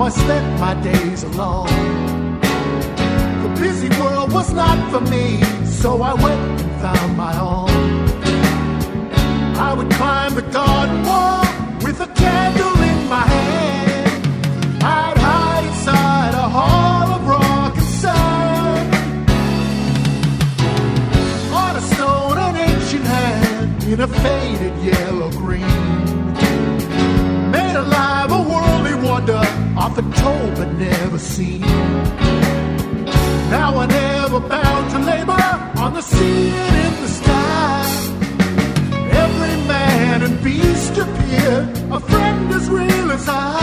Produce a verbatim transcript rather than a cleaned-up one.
I spent my days alone. The busy world was not for me, so I went and found my own. I would climb the garden wall with a candle in my hand. I'd hide inside a hall of rock and sand. On a stone, an ancient hand in a faded yellow green made alive a worldly wonder, often told but never seen. Now I'm ever bound to labor on the sea and in the sky. Every man and beast appear, a friend as real as I.